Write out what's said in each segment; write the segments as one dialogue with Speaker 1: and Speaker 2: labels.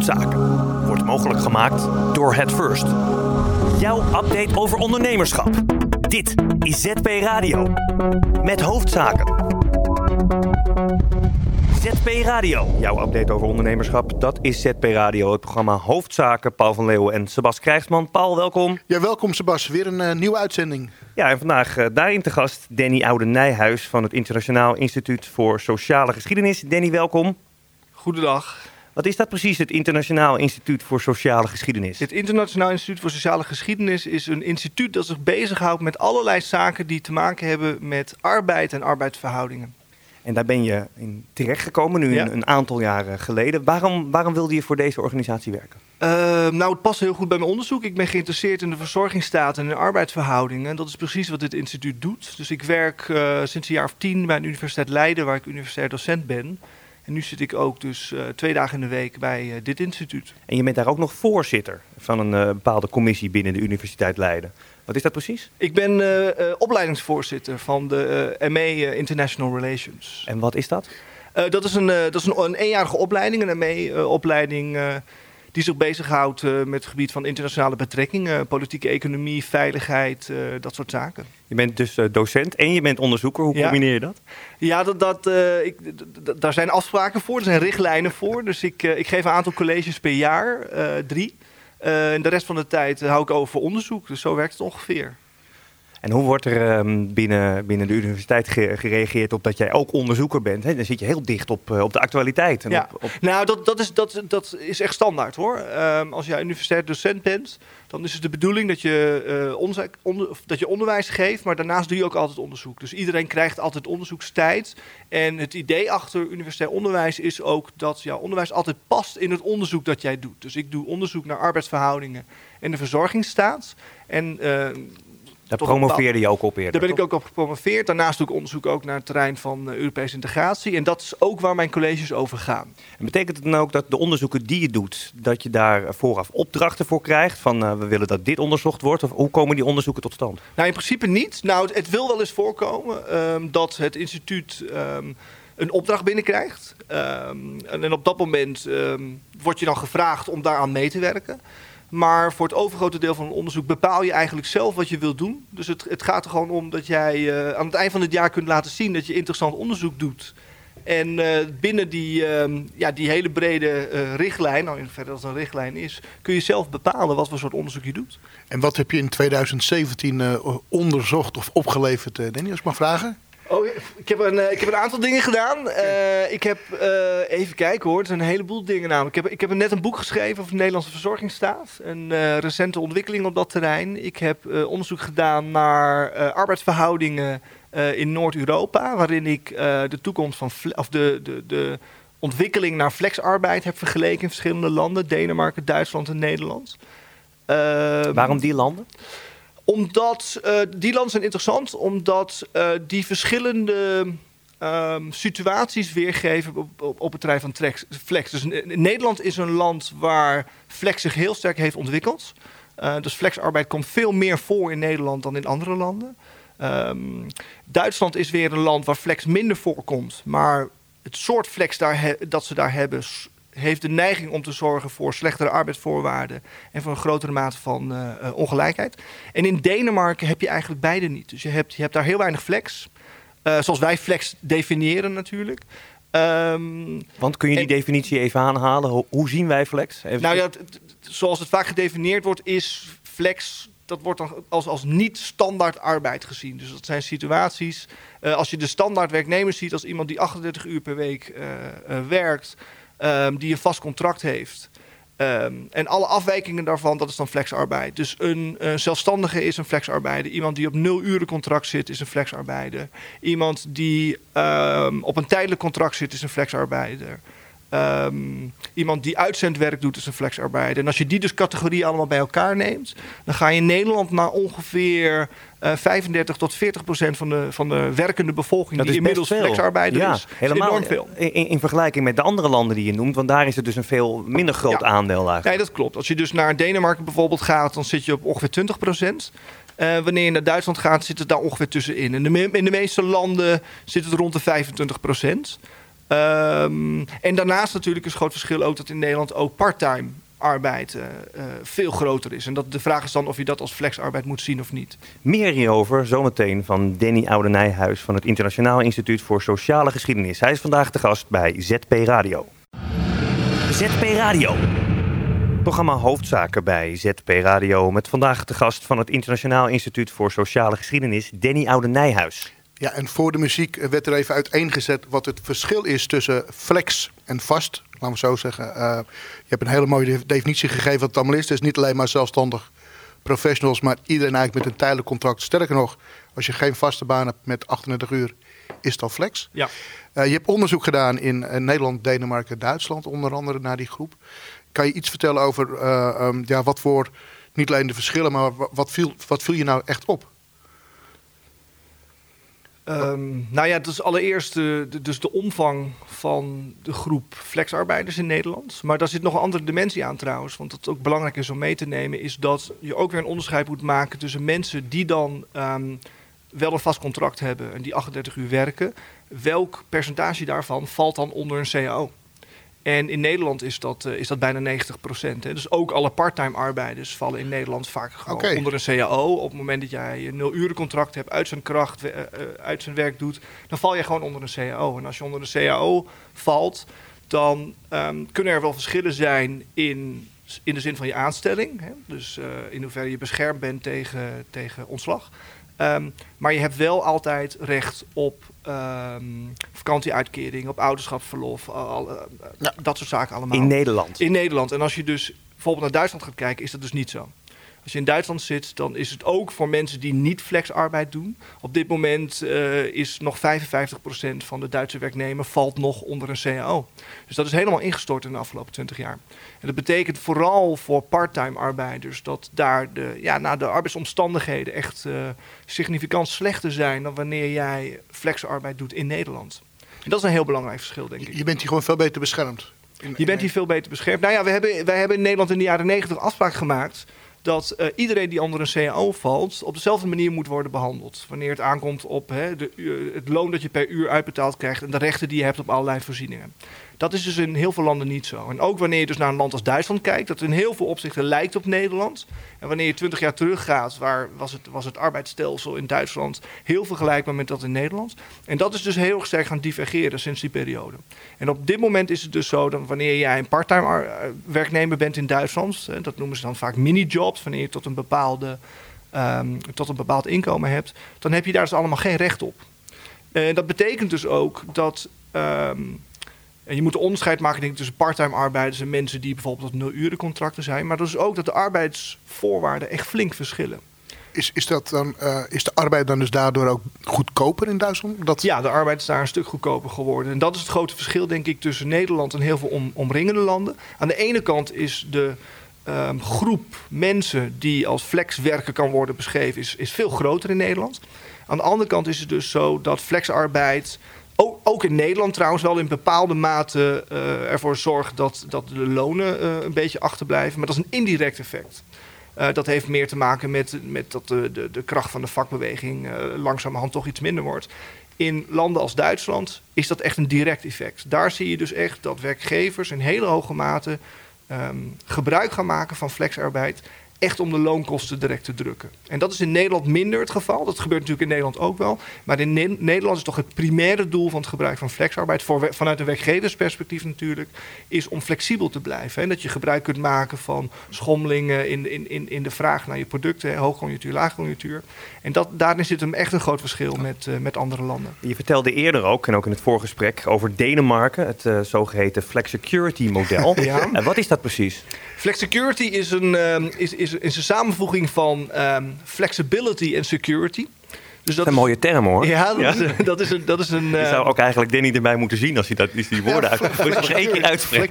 Speaker 1: Hoofdzaken wordt mogelijk gemaakt door HeadFirst. Jouw update over ondernemerschap. Dit is ZP Radio. Met Hoofdzaken. ZP Radio. Jouw update over ondernemerschap. Dat is ZP Radio. Het programma Hoofdzaken. Paul van Leeuwen en Sebas Krijgsman. Paul, welkom.
Speaker 2: Ja, welkom Sebas. Weer een nieuwe uitzending.
Speaker 1: Ja, en vandaag daarin te gast Danny Oude-Nijhuis van het Internationaal Instituut voor Sociale Geschiedenis. Danny, welkom.
Speaker 3: Goedendag.
Speaker 1: Wat is dat precies, het Internationaal Instituut voor Sociale Geschiedenis?
Speaker 3: Het Internationaal Instituut voor Sociale Geschiedenis is een instituut dat zich bezighoudt met allerlei zaken die te maken hebben met arbeid en arbeidsverhoudingen.
Speaker 1: En daar ben je in terechtgekomen, nu een aantal jaren geleden. Waarom wilde je voor deze organisatie werken?
Speaker 3: Het past heel goed bij mijn onderzoek. Ik ben geïnteresseerd in de verzorgingsstaat en in arbeidsverhoudingen. Dat is precies wat dit instituut doet. Dus ik werk sinds een jaar of 10 bij de Universiteit Leiden, waar ik universitair docent ben. En nu zit ik ook dus 2 dagen in de week bij dit instituut.
Speaker 1: En je bent daar ook nog voorzitter van een bepaalde commissie binnen de Universiteit Leiden. Wat is dat precies?
Speaker 3: Ik ben opleidingsvoorzitter van de ME International Relations.
Speaker 1: En wat is dat?
Speaker 3: Dat is een eenjarige opleiding, een ME-opleiding die zich bezighoudt met het gebied van internationale betrekkingen, politieke economie, veiligheid, dat soort zaken.
Speaker 1: Je bent dus docent en je bent onderzoeker. Hoe combineer je dat?
Speaker 3: Ja, daar zijn afspraken voor, er zijn richtlijnen voor. Dus ik geef een aantal colleges per jaar, 3. En de rest van de tijd hou ik over voor onderzoek. Dus zo werkt het ongeveer.
Speaker 1: En hoe wordt er binnen de universiteit gereageerd op dat jij ook onderzoeker bent? Hè? Dan zit je heel dicht op de actualiteit. En
Speaker 3: ja. Nou, dat is echt standaard hoor. Als jij universitair docent bent, dan is het de bedoeling dat je onderwijs geeft, maar daarnaast doe je ook altijd onderzoek. Dus iedereen krijgt altijd onderzoekstijd. En het idee achter universitair onderwijs is ook dat jouw onderwijs altijd past in het onderzoek dat jij doet. Dus ik doe onderzoek naar arbeidsverhoudingen en de verzorgingsstaat. En
Speaker 1: daar promoveerde je ook op eerder.
Speaker 3: Daar ben ik ook op gepromoveerd. Daarnaast doe ik onderzoek ook naar het terrein van Europese integratie. En dat is ook waar mijn colleges over gaan.
Speaker 1: En betekent het dan ook dat de onderzoeken die je doet, dat je daar vooraf opdrachten voor krijgt? Van we willen dat dit onderzocht wordt? Of hoe komen die onderzoeken tot stand?
Speaker 3: Nou, in principe niet. Nou, het wil wel eens voorkomen dat het instituut een opdracht binnenkrijgt. En op dat moment word je dan gevraagd om daaraan mee te werken. Maar voor het overgrote deel van het onderzoek bepaal je eigenlijk zelf wat je wilt doen. Dus het gaat er gewoon om dat jij aan het eind van het jaar kunt laten zien dat je interessant onderzoek doet. En binnen die hele brede richtlijn, nou in hoeverre dat een richtlijn is, kun je zelf bepalen wat voor soort onderzoek je doet.
Speaker 2: En wat heb je in 2017 onderzocht of opgeleverd, Danny, als ik mag vragen?
Speaker 3: Oh, ik heb een aantal dingen gedaan. Ik heb, even kijken hoor, er zijn een heleboel dingen namelijk. Ik heb net een boek geschreven over de Nederlandse verzorgingsstaat. Een recente ontwikkeling op dat terrein. Ik heb onderzoek gedaan naar arbeidsverhoudingen in Noord-Europa. Waarin ik de toekomst van de ontwikkeling naar flexarbeid heb vergeleken in verschillende landen. Denemarken, Duitsland en Nederland.
Speaker 1: Waarom die landen?
Speaker 3: Omdat die landen zijn interessant, omdat die verschillende situaties weergeven op het terrein van flex. Dus Nederland is een land waar flex zich heel sterk heeft ontwikkeld. Dus flexarbeid komt veel meer voor in Nederland dan in andere landen. Duitsland is weer een land waar flex minder voorkomt, maar het soort flex dat ze daar hebben heeft de neiging om te zorgen voor slechtere arbeidsvoorwaarden en voor een grotere mate van ongelijkheid. En in Denemarken heb je eigenlijk beide niet. Dus je hebt daar heel weinig flex, zoals wij flex definiëren natuurlijk.
Speaker 1: Want kun je die definitie even aanhalen? Hoe zien wij flex?
Speaker 3: Zoals het vaak gedefinieerd wordt, is flex, dat wordt dan als niet standaard arbeid gezien. Dus dat zijn situaties, als je de standaard werknemer ziet als iemand die 38 uur per week werkt, die een vast contract heeft. En alle afwijkingen daarvan, dat is dan flexarbeid. Dus een zelfstandige is een flexarbeider. Iemand die op 0-uren contract zit, is een flexarbeider. Iemand die op een tijdelijk contract zit, is een flexarbeider. Iemand die uitzendwerk doet, is een flexarbeider. En als je die dus categorieën allemaal bij elkaar neemt, dan ga je in Nederland naar ongeveer 35 tot 40% van de werkende bevolking die inmiddels flexarbeider is.
Speaker 1: Helemaal
Speaker 3: enorm veel.
Speaker 1: In vergelijking met de andere landen die je noemt, want daar is het dus een veel minder groot aandeel eigenlijk.
Speaker 3: Nee, dat klopt. Als je dus naar Denemarken bijvoorbeeld gaat, dan zit je op ongeveer 20%. Wanneer je naar Duitsland gaat, zit het daar ongeveer tussenin. En in de meeste landen zit het rond de 25%. En daarnaast natuurlijk is een groot verschil ook dat in Nederland ook part-time arbeid veel groter is. En de vraag is dan of je dat als flexarbeid moet zien of niet.
Speaker 1: Meer hierover zometeen van Danny Oude-Nijhuis van het Internationaal Instituut voor Sociale Geschiedenis. Hij is vandaag de gast bij ZP Radio. ZP Radio. Programma Hoofdzaken bij ZP Radio met vandaag de gast van het Internationaal Instituut voor Sociale Geschiedenis, Danny Oude-Nijhuis.
Speaker 2: Ja, en voor de muziek werd er even uiteengezet wat het verschil is tussen flex en vast. Laten we zo zeggen. Je hebt een hele mooie definitie gegeven wat het allemaal is. Het is niet alleen maar zelfstandig professionals, maar iedereen eigenlijk met een tijdelijk contract. Sterker nog, als je geen vaste baan hebt met 38 uur, is het al flex.
Speaker 3: Ja.
Speaker 2: Je hebt onderzoek gedaan in Nederland, Denemarken, Duitsland, onder andere naar die groep. Kan je iets vertellen over wat voor, niet alleen de verschillen, maar wat viel je nou echt op?
Speaker 3: Het is allereerst dus de omvang van de groep flexarbeiders in Nederland. Maar daar zit nog een andere dimensie aan trouwens. Want wat ook belangrijk is om mee te nemen, is dat je ook weer een onderscheid moet maken tussen mensen die dan wel een vast contract hebben en die 38 uur werken. Welk percentage daarvan valt dan onder een CAO? En in Nederland is dat bijna 90%. Hè. Dus ook alle parttime arbeiders vallen in Nederland vaak gewoon onder een CAO. Op het moment dat jij een 0-urencontract hebt, uit zijn kracht, uit zijn werk doet, dan val je gewoon onder een CAO. En als je onder een CAO valt, dan kunnen er wel verschillen zijn in de zin van je aanstelling. Hè. Dus in hoeverre je beschermd bent tegen ontslag. Maar je hebt wel altijd recht op vakantieuitkering, op ouderschapsverlof, dat soort zaken allemaal.
Speaker 1: In Nederland? In
Speaker 3: Nederland. En als je dus bijvoorbeeld naar Duitsland gaat kijken, is dat dus niet zo. Als je in Duitsland zit, dan is het ook voor mensen die niet flexarbeid doen. Op dit moment is nog 55% van de Duitse werknemer valt nog onder een CAO. Dus dat is helemaal ingestort in de afgelopen 20 jaar. En dat betekent vooral voor parttime arbeiders dat daar de arbeidsomstandigheden echt significant slechter zijn dan wanneer jij flexarbeid doet in Nederland. En dat is een heel belangrijk verschil, denk ik.
Speaker 2: Je bent hier gewoon veel beter beschermd.
Speaker 3: Je bent hier veel beter beschermd. Nou ja, wij hebben in Nederland in de jaren 90 afspraak gemaakt dat iedereen die onder een CAO valt op dezelfde manier moet worden behandeld. Wanneer het aankomt op het loon dat je per uur uitbetaald krijgt en de rechten die je hebt op allerlei voorzieningen. Dat is dus in heel veel landen niet zo. En ook wanneer je dus naar een land als Duitsland kijkt, dat in heel veel opzichten lijkt op Nederland. En wanneer je 20 jaar teruggaat, was het arbeidsstelsel in Duitsland heel vergelijkbaar met dat in Nederland. En dat is dus heel erg sterk gaan divergeren sinds die periode. En op dit moment is het dus zo dat wanneer jij een parttime werknemer bent in Duitsland, dat noemen ze dan vaak mini-jobs, wanneer je tot een bepaald inkomen hebt, dan heb je daar dus allemaal geen recht op. En dat betekent dus ook dat en je moet een onderscheid maken, denk ik, tussen parttime arbeiders en mensen die bijvoorbeeld op 0-urencontracten zijn. Maar dat is ook dat de arbeidsvoorwaarden echt flink verschillen.
Speaker 2: Is de arbeid dan dus daardoor ook goedkoper in Duitsland?
Speaker 3: Ja, de arbeid is daar een stuk goedkoper geworden. En dat is het grote verschil, denk ik, tussen Nederland en heel veel omringende landen. Aan de ene kant is de groep mensen die als flexwerker kan worden beschreven, is veel groter in Nederland. Aan de andere kant is het dus zo dat flexarbeid ook in Nederland trouwens wel in bepaalde mate ervoor zorgt dat de lonen een beetje achterblijven. Maar dat is een indirect effect. Dat heeft meer te maken met dat de kracht van de vakbeweging langzamerhand toch iets minder wordt. In landen als Duitsland is dat echt een direct effect. Daar zie je dus echt dat werkgevers in hele hoge mate gebruik gaan maken van flexarbeid, echt om de loonkosten direct te drukken. En dat is in Nederland minder het geval. Dat gebeurt natuurlijk in Nederland ook wel. Maar in Nederland is toch het primaire doel van het gebruik van flexarbeid, vanuit een werkgeversperspectief natuurlijk, is om flexibel te blijven. En dat je gebruik kunt maken van schommelingen in de vraag naar je producten, hoogconjunctuur, laagconjunctuur. En daarin zit hem echt een groot verschil met andere landen.
Speaker 1: Je vertelde eerder ook, en ook in het voorgesprek, over Denemarken, het zogeheten flexicurity model. Ja. Wat is dat precies?
Speaker 3: Flexicurity is een samenvoeging van flexibility en security. Dus
Speaker 1: dat is een mooie term, hoor.
Speaker 3: Ja, dat is een.
Speaker 1: Je zou ook eigenlijk Danny erbij moeten zien als hij die woorden nog één keer uitspreekt.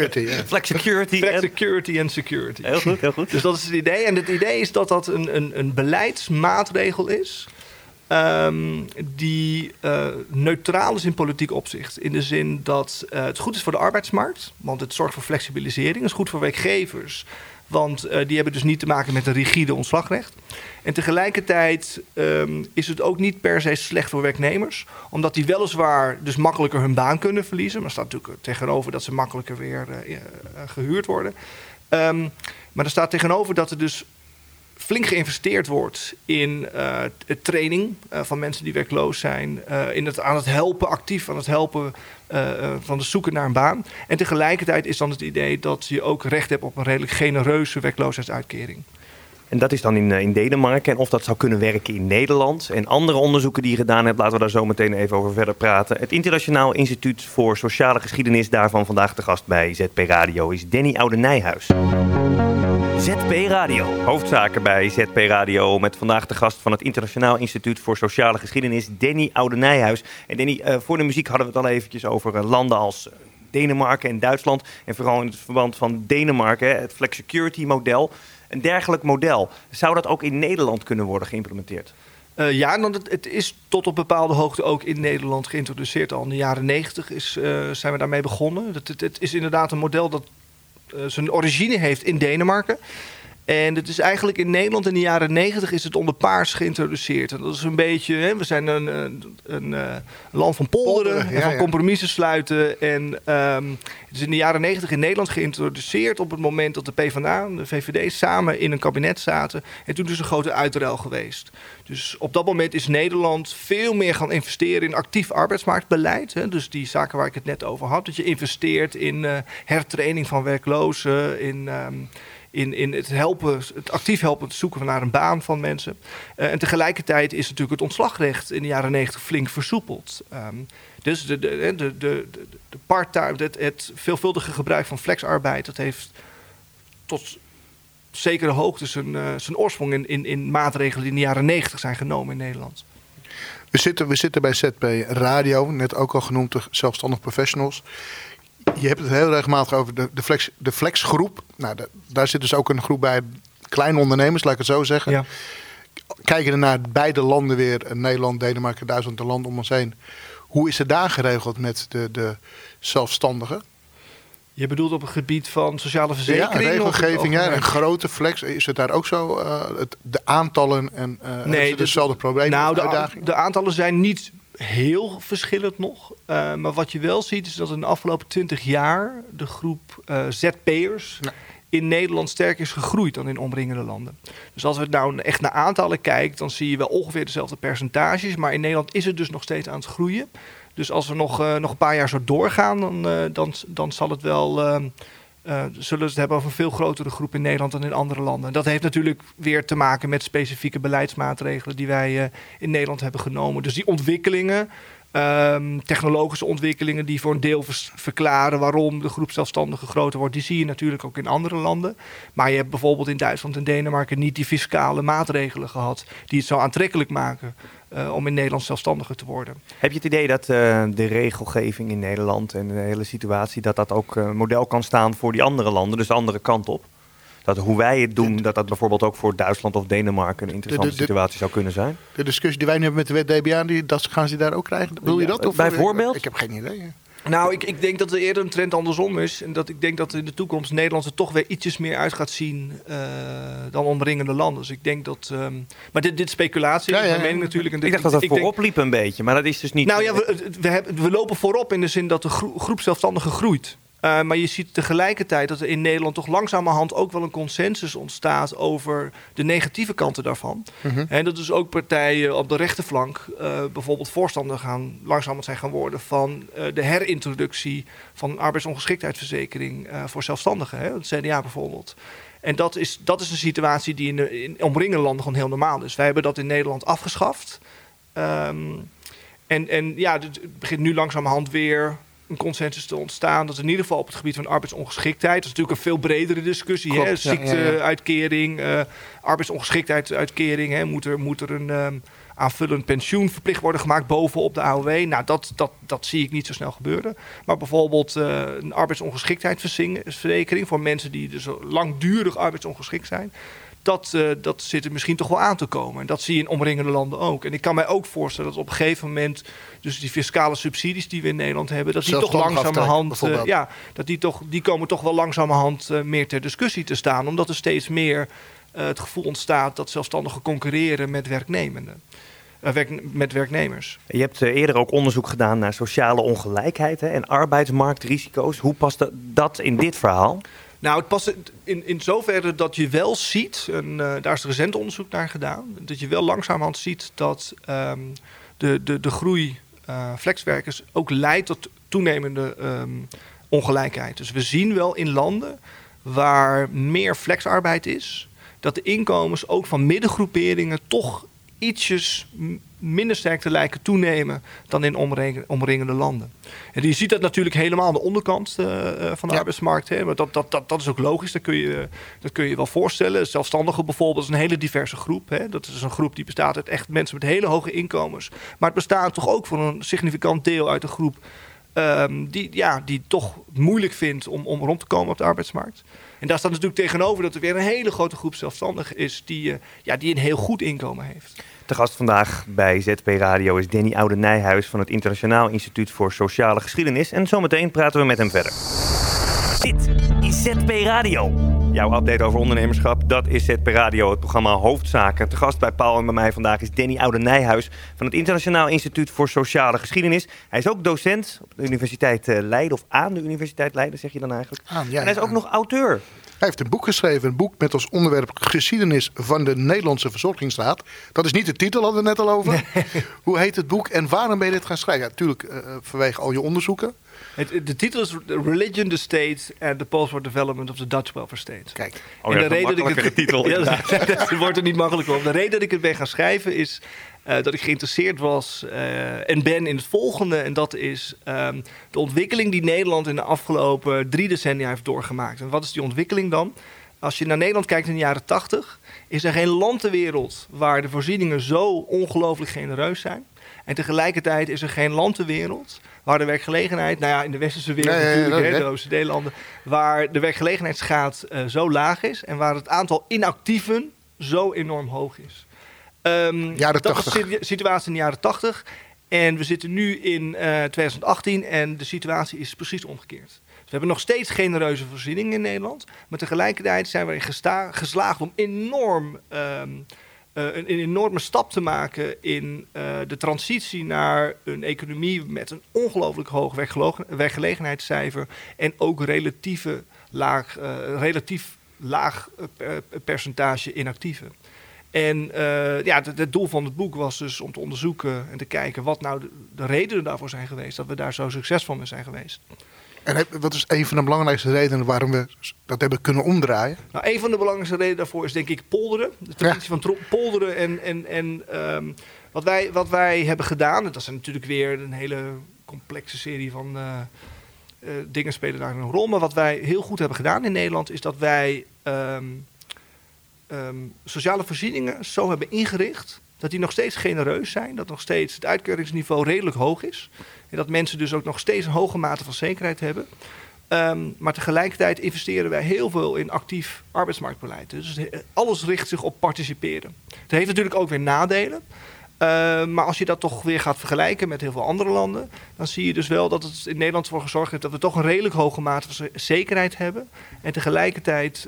Speaker 3: Flexicurity en security.
Speaker 1: Heel goed, heel goed.
Speaker 3: Dus dat is het idee. En het idee is dat een beleidsmaatregel is die neutraal is in politiek opzicht. In de zin dat het goed is voor de arbeidsmarkt, want het zorgt voor flexibilisering. Het is goed voor werkgevers, want die hebben dus niet te maken met een rigide ontslagrecht. En tegelijkertijd is het ook niet per se slecht voor werknemers, omdat die weliswaar dus makkelijker hun baan kunnen verliezen. Maar er staat natuurlijk tegenover dat ze makkelijker weer gehuurd worden. Maar er staat tegenover dat er dus flink geïnvesteerd wordt in training van mensen die werkloos zijn. Aan het helpen, actief aan het helpen van het zoeken naar een baan. En tegelijkertijd is dan het idee dat je ook recht hebt op een redelijk genereuze werkloosheidsuitkering.
Speaker 1: En dat is dan in Denemarken. En of dat zou kunnen werken in Nederland. En andere onderzoeken die je gedaan hebt, laten we daar zo meteen even over verder praten. Het Internationaal Instituut voor Sociale Geschiedenis, daarvan vandaag de gast bij ZP Radio, is Danny Oude-Nijhuis. ZP Radio. Hoofdzaken bij ZP Radio met vandaag de gast van het Internationaal Instituut voor Sociale Geschiedenis, Danny Oude-Nijhuis. En Danny, voor de muziek hadden we het al eventjes over landen als Denemarken en Duitsland. En vooral in het verband van Denemarken, het flexicurity model. Een dergelijk model, zou dat ook in Nederland kunnen worden geïmplementeerd?
Speaker 3: Het is tot op bepaalde hoogte ook in Nederland geïntroduceerd. Al in de jaren 90 zijn we daarmee begonnen. Het is inderdaad een model dat zijn origine heeft in Denemarken. En het is eigenlijk in Nederland in de jaren 90 is het onder paars geïntroduceerd. En dat is een beetje, we zijn een land van polderen en van compromissen sluiten. En het is in de jaren 90 in Nederland geïntroduceerd op het moment dat de PvdA en de VVD samen in een kabinet zaten. En toen is een grote uitruil geweest. Dus op dat moment is Nederland veel meer gaan investeren in actief arbeidsmarktbeleid. Hè? Dus die zaken waar ik het net over had. Dat je investeert in hertraining van werklozen, in het actief helpen te zoeken naar een baan van mensen. En tegelijkertijd is natuurlijk het ontslagrecht in de jaren 90 flink versoepeld. Dus het veelvuldige gebruik van flexarbeid, dat heeft tot zekere hoogte zijn oorsprong in maatregelen die in de jaren 90 zijn genomen in Nederland.
Speaker 2: We zitten bij ZP Radio, net ook al genoemd, de zelfstandig professionals. Je hebt het heel regelmatig over de flexgroep. Nou, daar zit dus ook een groep bij kleine ondernemers, laat ik het zo zeggen. Ja. Kijken we naar beide landen weer, Nederland, Denemarken, Duitsland, de landen om ons heen. Hoe is het daar geregeld met de zelfstandigen?
Speaker 3: Je bedoelt op het gebied van sociale verzekering?
Speaker 2: Ja, regelgeving, een grote flex. Is het daar ook zo? De aantallen en dezelfde problemen?
Speaker 3: Nou, de aantallen zijn niet heel verschillend nog. Maar wat je wel ziet is dat in de afgelopen 20 jaar de groep ZP'ers in Nederland sterker is gegroeid dan in omringende landen. Dus als we nou echt naar aantallen kijken, dan zie je wel ongeveer dezelfde percentages. Maar in Nederland is het dus nog steeds aan het groeien. Dus als we nog een paar jaar zo doorgaan, dan zal het wel zullen we het hebben over een veel grotere groep in Nederland dan in andere landen. Dat heeft natuurlijk weer te maken met specifieke beleidsmaatregelen die wij in Nederland hebben genomen. Dus die ontwikkelingen, technologische ontwikkelingen die voor een deel verklaren waarom de groep zelfstandigen groter wordt, die zie je natuurlijk ook in andere landen. Maar je hebt bijvoorbeeld in Duitsland en Denemarken niet die fiscale maatregelen gehad die het zo aantrekkelijk maken om in Nederland zelfstandiger te worden.
Speaker 1: Heb je het idee dat de regelgeving in Nederland en de hele situatie, dat ook model kan staan voor die andere landen, dus de andere kant op? Dat hoe wij het doen, dat bijvoorbeeld ook voor Duitsland of Denemarken een interessante situatie zou kunnen zijn?
Speaker 2: De discussie die wij nu hebben met de wet DBA, gaan ze daar ook krijgen? Bedoel je dat? Of
Speaker 1: bijvoorbeeld?
Speaker 2: Ik heb geen idee.
Speaker 3: Nou, ik denk dat er eerder een trend andersom is. En dat ik denk dat in de toekomst Nederland er toch weer ietsjes meer uit gaat zien dan omringende landen. Dus ik denk dat... maar dit speculatie, dat is mijn mening natuurlijk. En
Speaker 1: ik dacht dat dat voorop liep een beetje, maar dat is dus niet...
Speaker 3: Nou ja, we lopen voorop in de zin dat de groep zelfstandigen groeit. Maar je ziet tegelijkertijd dat er in Nederland toch langzamerhand ook wel een consensus ontstaat over de negatieve kanten daarvan. Mm-hmm. En dat dus ook partijen op de rechterflank bijvoorbeeld voorstander langzamerhand zijn gaan worden van de herintroductie van een arbeidsongeschiktheidsverzekering voor zelfstandigen. Het CDA bijvoorbeeld. En dat is een situatie die in omringende landen gewoon heel normaal is. Wij hebben dat in Nederland afgeschaft. Het begint nu langzamerhand weer een consensus te ontstaan. Dat in ieder geval op het gebied van arbeidsongeschiktheid. Dat is natuurlijk een veel bredere discussie. Klopt, ziekteuitkering, arbeidsongeschiktheidsuitkering. Moet er een aanvullend pensioen verplicht worden gemaakt bovenop de AOW. Nou, dat zie ik niet zo snel gebeuren. Maar bijvoorbeeld een arbeidsongeschiktheidsverzekering voor mensen die dus langdurig arbeidsongeschikt zijn. Dat zit er misschien toch wel aan te komen. En dat zie je in omringende landen ook. En ik kan mij ook voorstellen dat op een gegeven moment, dus die fiscale subsidies die we in Nederland hebben, dat die toch langzamerhand, die komen toch wel langzamerhand meer ter discussie te staan. Omdat er steeds meer het gevoel ontstaat dat zelfstandigen concurreren met werknemers.
Speaker 1: Je hebt eerder ook onderzoek gedaan naar sociale ongelijkheid en arbeidsmarktrisico's. Hoe past dat in dit verhaal?
Speaker 3: Nou, het past in zoverre dat je wel ziet, en daar is recent onderzoek naar gedaan, dat je wel langzamerhand ziet dat de groei flexwerkers ook leidt tot toenemende ongelijkheid. Dus we zien wel in landen waar meer flexarbeid is, dat de inkomens ook van middengroeperingen toch ietsjes minder sterk te lijken toenemen dan in omringende landen. En je ziet dat natuurlijk helemaal aan de onderkant van de arbeidsmarkt. Hè? Maar dat is ook logisch, dat kun je wel voorstellen. Zelfstandigen bijvoorbeeld is een hele diverse groep. Hè? Dat is een groep die bestaat uit echt mensen met hele hoge inkomens. Maar het bestaat toch ook voor een significant deel uit een groep die toch moeilijk vindt om rond te komen op de arbeidsmarkt. En daar staat natuurlijk tegenover dat er weer een hele grote groep zelfstandigen is die een heel goed inkomen heeft.
Speaker 1: De gast vandaag bij ZP Radio is Danny Oude-Nijhuis van het Internationaal Instituut voor Sociale Geschiedenis. En zometeen praten we met hem verder. Dit is ZP Radio. Jouw update over ondernemerschap, dat is ZP Radio, het programma Hoofdzaken. Te gast bij Paul en bij mij vandaag is Danny Oude-Nijhuis van het Internationaal Instituut voor Sociale Geschiedenis. Hij is ook docent op de Universiteit Leiden, of aan de Universiteit Leiden zeg je dan eigenlijk. En hij is ook nog auteur.
Speaker 2: Hij heeft een boek geschreven, een boek met als onderwerp Geschiedenis van de Nederlandse Verzorgingsstaat. Dat is niet de titel, hadden we het net al over. Nee. Hoe heet het boek en waarom ben je dit gaan schrijven? Ja, natuurlijk vanwege al je onderzoeken.
Speaker 3: De titel is Religion, the State and the Post-War Development of the Dutch Welfare State.
Speaker 2: Kijk.
Speaker 1: En de reden dat ik
Speaker 3: titel. Dat wordt er niet makkelijk op. De reden dat ik het ben gaan schrijven is dat ik geïnteresseerd was en ben in het volgende. En dat is de ontwikkeling die Nederland in de afgelopen 3 decennia heeft doorgemaakt. En wat is die ontwikkeling dan? Als je naar Nederland kijkt in de jaren 80, is er geen land ter wereld waar de voorzieningen zo ongelooflijk genereus zijn. En tegelijkertijd is er geen land ter wereld waar de werkgelegenheid, in de westerse wereld de OECD-landen, waar de werkgelegenheidsgraad zo laag is en waar het aantal inactieven zo enorm hoog is.
Speaker 2: Jaren 80.
Speaker 3: Dat was de situatie in de jaren 80. En we zitten nu in 2018 en de situatie is precies omgekeerd. We hebben nog steeds genereuze voorzieningen in Nederland. Maar tegelijkertijd zijn we geslaagd om een enorme stap te maken in de transitie naar een economie met een ongelooflijk hoog werkgelegenheidscijfer. En ook relatief laag percentage inactieven. En het doel van het boek was dus om te onderzoeken en te kijken wat nou de redenen daarvoor zijn geweest. Dat we daar zo succesvol mee zijn geweest.
Speaker 2: En wat is een van de belangrijkste redenen waarom we dat hebben kunnen omdraaien?
Speaker 3: Nou, een van de belangrijkste redenen daarvoor is denk ik polderen. De traditie van polderen en wat wij hebben gedaan. Dat is natuurlijk weer een hele complexe serie van dingen spelen daar een rol. Maar wat wij heel goed hebben gedaan in Nederland is dat wij sociale voorzieningen zo hebben ingericht dat die nog steeds genereus zijn. Dat nog steeds het uitkeringsniveau redelijk hoog is. En dat mensen dus ook nog steeds een hoge mate van zekerheid hebben. Maar tegelijkertijd investeren wij heel veel in actief arbeidsmarktbeleid. Dus alles richt zich op participeren. Het heeft natuurlijk ook weer nadelen. Maar als je dat toch weer gaat vergelijken met heel veel andere landen, dan zie je dus wel dat het in Nederland voor gezorgd heeft dat we toch een redelijk hoge mate van zekerheid hebben. En tegelijkertijd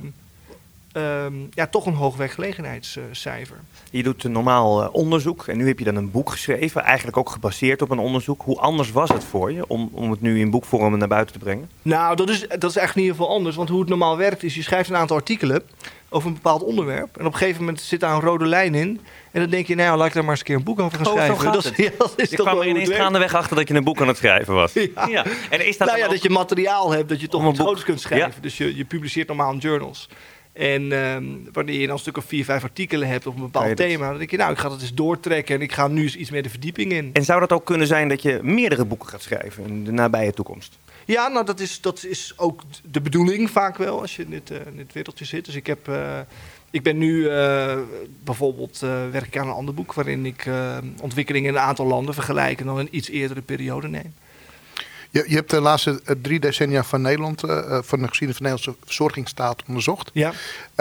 Speaker 3: toch een hoog werkgelegenheidscijfer.
Speaker 1: Je doet normaal onderzoek en nu heb je dan een boek geschreven, eigenlijk ook gebaseerd op een onderzoek. Hoe anders was het voor je om het nu in boekvorm naar buiten te brengen?
Speaker 3: Nou, dat is echt niet heel veel anders. Want hoe het normaal werkt is, je schrijft een aantal artikelen over een bepaald onderwerp. En op een gegeven moment zit daar een rode lijn in. En dan denk je, laat ik daar maar eens een keer een boek over gaan schrijven.
Speaker 1: Je kwam er ineens gaandeweg achter dat je een boek aan het schrijven was.
Speaker 3: Ja.
Speaker 1: En is dat
Speaker 3: dat je materiaal hebt, dat je toch iets groots kunt schrijven.
Speaker 1: Ja.
Speaker 3: Dus je publiceert normaal in journals. En wanneer je dan een stuk of 4, 5 artikelen hebt op een bepaald thema, dan denk je, ik ga dat eens doortrekken en ik ga nu eens iets meer de verdieping in.
Speaker 1: En zou dat ook kunnen zijn dat je meerdere boeken gaat schrijven in de nabije toekomst?
Speaker 3: Ja, dat is ook de bedoeling vaak wel als je in dit wereldje zit. Dus ik ben nu bijvoorbeeld werk ik aan een ander boek waarin ik ontwikkelingen in een aantal landen vergelijk en dan een iets eerdere periode neem.
Speaker 2: Je hebt de laatste 3 decennia van Nederland, van de geschiedenis van de Nederlandse verzorgingsstaat onderzocht.
Speaker 3: Ja.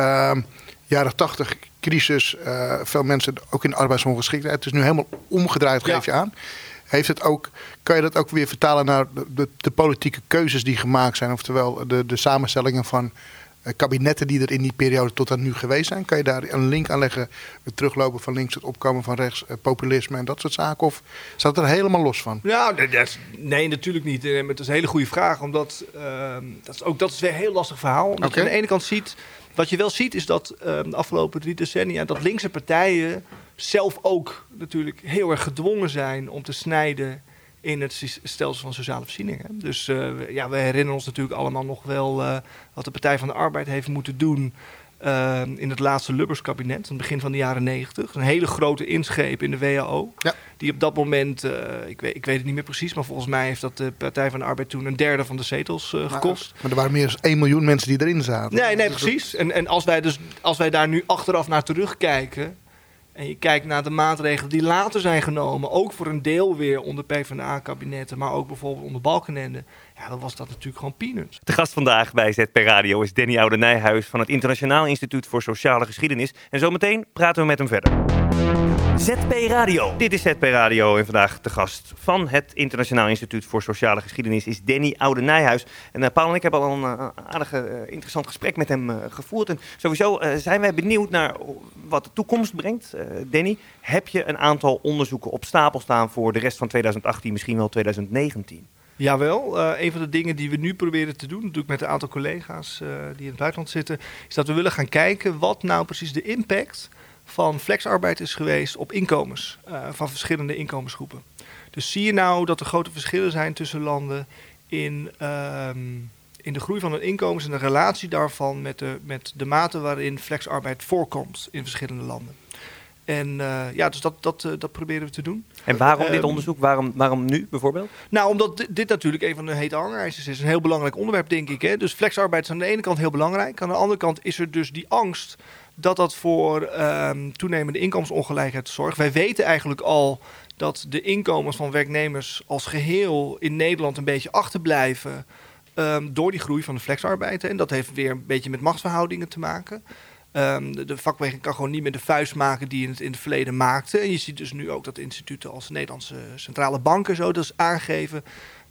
Speaker 2: Jaren 80, crisis, veel mensen ook in arbeidsongeschiktheid. Het is nu helemaal omgedraaid, geef je aan. Kan je dat ook weer vertalen naar de politieke keuzes die gemaakt zijn? Oftewel de samenstellingen van kabinetten die er in die periode tot aan nu geweest zijn. Kan je daar een link aan leggen? Het teruglopen van links, het opkomen van rechts, populisme en dat soort zaken? Of staat het er helemaal los van?
Speaker 3: Nou, nee, natuurlijk niet. Het is een hele goede vraag. Omdat dat is weer een heel lastig verhaal. Omdat je aan de ene kant ziet... Wat je wel ziet is dat de afgelopen 3 decennia... dat linkse partijen zelf ook natuurlijk heel erg gedwongen zijn... om te snijden in het stelsel van sociale voorzieningen. Dus we herinneren ons natuurlijk allemaal nog wel... wat de Partij van de Arbeid heeft moeten doen... in het laatste Lubbers-kabinet, aan het begin van de jaren 90. Een hele grote ingreep in de WHO. Ja. Die op dat moment, ik weet het niet meer precies... maar volgens mij heeft dat de Partij van de Arbeid toen 1/3 van de zetels gekost. Maar
Speaker 2: er waren meer dan 1 miljoen mensen die erin zaten.
Speaker 3: Nee, precies. En als wij daar nu achteraf naar terugkijken... en je kijkt naar de maatregelen die later zijn genomen... ook voor een deel weer onder PvdA-kabinetten... maar ook bijvoorbeeld onder Balkenende... ja, dan was dat natuurlijk gewoon peanuts.
Speaker 1: De gast vandaag bij ZP Radio is Danny Oude-Nijhuis... van het Internationaal Instituut voor Sociale Geschiedenis. En zometeen praten we met hem verder. ZP Radio. Dit is ZP Radio en vandaag de gast van het Internationaal Instituut voor Sociale Geschiedenis is Danny Oude-Nijhuis. En Paul en ik hebben al een aardig interessant gesprek met hem gevoerd. En sowieso zijn wij benieuwd naar wat de toekomst brengt. Danny, heb je een aantal onderzoeken op stapel staan voor de rest van 2018, misschien wel 2019?
Speaker 3: Jawel, een van de dingen die we nu proberen te doen, natuurlijk met een aantal collega's die in het buitenland zitten, is dat we willen gaan kijken wat nou precies de impact van flexarbeid is geweest op inkomens van verschillende inkomensgroepen. Dus zie je nou dat er grote verschillen zijn tussen landen in de groei van hun inkomens en de relatie daarvan met de mate waarin flexarbeid voorkomt in verschillende landen. En dus dat proberen we te doen.
Speaker 1: En waarom dit onderzoek? Waarom nu bijvoorbeeld?
Speaker 3: Nou, omdat dit natuurlijk een van de hete hangijzers is. Een heel belangrijk onderwerp, denk ik. Hè? Dus flexarbeid is aan de ene kant heel belangrijk. Aan de andere kant is er dus die angst dat voor toenemende inkomensongelijkheid zorgt. Wij weten eigenlijk al dat de inkomens van werknemers als geheel in Nederland een beetje achterblijven door die groei van de flexarbeid. En dat heeft weer een beetje met machtsverhoudingen te maken. De vakbeweging kan gewoon niet meer de vuist maken die het in het verleden maakte. En je ziet dus nu ook dat instituten als Nederlandse centrale banken zo dus aangeven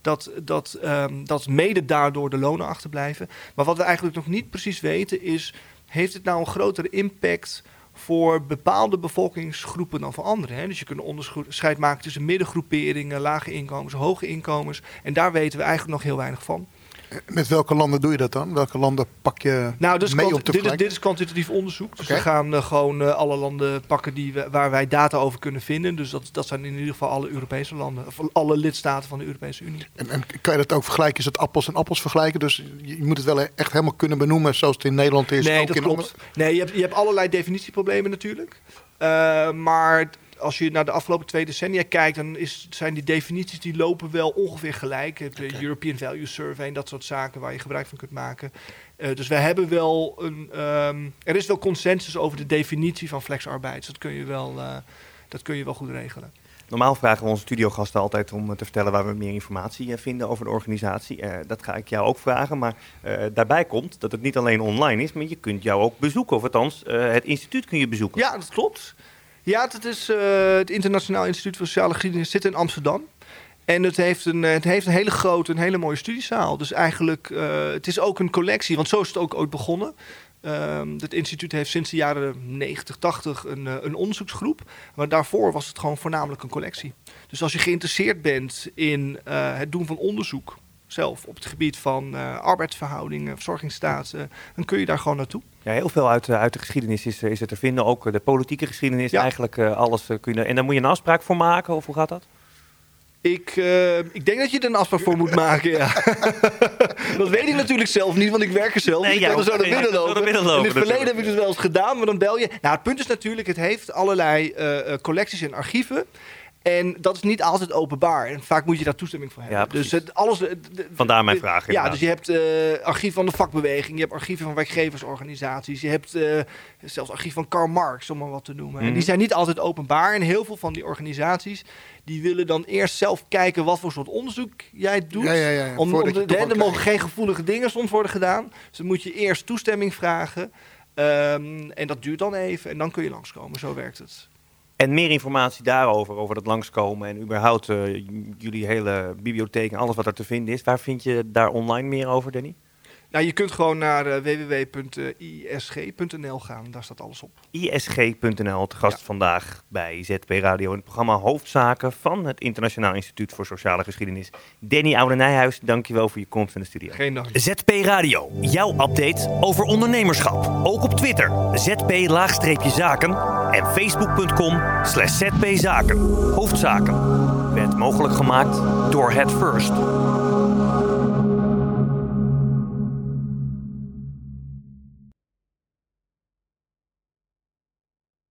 Speaker 3: dat mede daardoor de lonen achterblijven. Maar wat we eigenlijk nog niet precies weten is, heeft het nou een grotere impact voor bepaalde bevolkingsgroepen dan voor anderen? Hè? Dus je kunt een onderscheid maken tussen middengroeperingen, lage inkomens, hoge inkomens. En daar weten we eigenlijk nog heel weinig van.
Speaker 2: Met welke landen doe je dat dan? Welke landen pak je mee op te vergelijken?
Speaker 3: Dit is kwantitatief onderzoek. Dus we gaan gewoon alle landen pakken waar wij data over kunnen vinden. Dus dat zijn in ieder geval alle Europese landen. Of alle lidstaten van de Europese Unie.
Speaker 2: En kan je dat ook vergelijken? Is het appels en appels vergelijken? Dus je moet het wel echt helemaal kunnen benoemen zoals het in Nederland is.
Speaker 3: Nee,
Speaker 2: ook
Speaker 3: dat
Speaker 2: in
Speaker 3: klopt. Nee, je hebt allerlei definitieproblemen natuurlijk. Maar als je naar de afgelopen 2 decennia kijkt, dan zijn die definities die lopen wel ongeveer gelijk. De European Value Survey en dat soort zaken waar je gebruik van kunt maken. Dus wij hebben wel er is wel consensus over de definitie van flexarbeid. Dus dat kun je wel goed regelen.
Speaker 1: Normaal vragen we onze studiogasten altijd om te vertellen waar we meer informatie vinden over de organisatie. Dat ga ik jou ook vragen, maar daarbij komt dat het niet alleen online is, maar je kunt jou ook bezoeken. Of althans, het instituut kun je bezoeken.
Speaker 3: Ja, dat klopt. Ja, het Internationaal Instituut voor Sociale Geschiedenis zit in Amsterdam. En het heeft een hele grote, een hele mooie studiezaal. Dus eigenlijk, het is ook een collectie, want zo is het ook ooit begonnen. Het instituut heeft sinds de jaren 90, 80 een onderzoeksgroep. Maar daarvoor was het gewoon voornamelijk een collectie. Dus als je geïnteresseerd bent in het doen van onderzoek zelf op het gebied van arbeidsverhoudingen, verzorgingsstaat, dan kun je daar gewoon naartoe.
Speaker 1: Ja, heel veel uit de geschiedenis is er te vinden. Ook de politieke geschiedenis, eigenlijk alles kun je. En daar moet je een afspraak voor maken, of hoe gaat dat?
Speaker 3: Ik denk dat je er een afspraak voor moet maken, ja. Dat weet ik natuurlijk zelf niet, want ik werk er zelf. Nee, ik kan er zo naar binnen lopen. In het verleden heb ik dus wel eens gedaan, maar dan bel je. Nou, het punt is natuurlijk, het heeft allerlei collecties en archieven. En dat is niet altijd openbaar. En vaak moet je daar toestemming voor hebben.
Speaker 1: Ja,
Speaker 3: dus
Speaker 1: vandaar mijn vraag.
Speaker 3: Ja, dus je hebt archief van de vakbeweging. Je hebt archieven van werkgeversorganisaties. Je hebt zelfs archief van Karl Marx, om maar wat te noemen. En die zijn niet altijd openbaar. En heel veel van die organisaties die willen dan eerst zelf kijken wat voor soort onderzoek jij doet. Ja. Er mogen geen gevoelige dingen soms worden gedaan. Dus dan moet je eerst toestemming vragen. En dat duurt dan even. En dan kun je langskomen. Zo werkt het.
Speaker 1: En meer informatie daarover, over dat langskomen en überhaupt jullie hele bibliotheek en alles wat er te vinden is. Waar vind je daar online meer over, Danny?
Speaker 3: Nou, je kunt gewoon naar www.isg.nl gaan. Daar staat alles op.
Speaker 1: ISG.nl, te gast vandaag bij ZP Radio in het programma Hoofdzaken van het Internationaal Instituut voor Sociale Geschiedenis. Danny Oude-Nijhuis, dankjewel voor je komst in de studio.
Speaker 3: Geen dank.
Speaker 1: ZP Radio, jouw update over ondernemerschap. Ook op Twitter, ZP-zaken en Facebook.com/ZP-zaken. Hoofdzaken werd mogelijk gemaakt door Het First.